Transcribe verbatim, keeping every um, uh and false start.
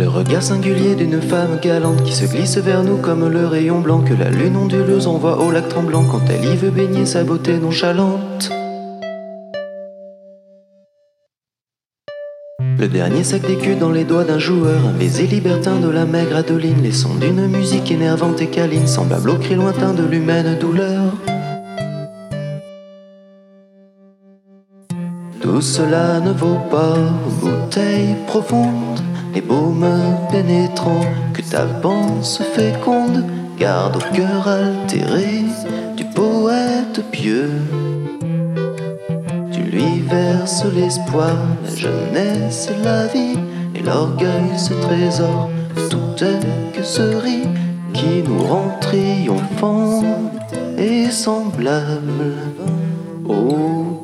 regard singulier d'une femme galante qui se glisse vers nous comme le rayon blanc que la lune onduleuse envoie au lac tremblant quand elle y veut baigner sa beauté nonchalante. Le dernier sac d'écus dans les doigts d'un joueur, un baiser libertin de la maigre Adeline, les sons d'une musique énervante et câline, semblable au cri lointain de l'humaine douleur. Tout cela ne vaut pas aux bouteilles profondes, les baumes pénétrants que ta pensée féconde garde au cœur altéré du poète pieux. Tu lui verses l'espoir, la jeunesse, la vie et l'orgueil, ce trésor de toute gueuserie qui nous rend triomphants et semblables. Oh,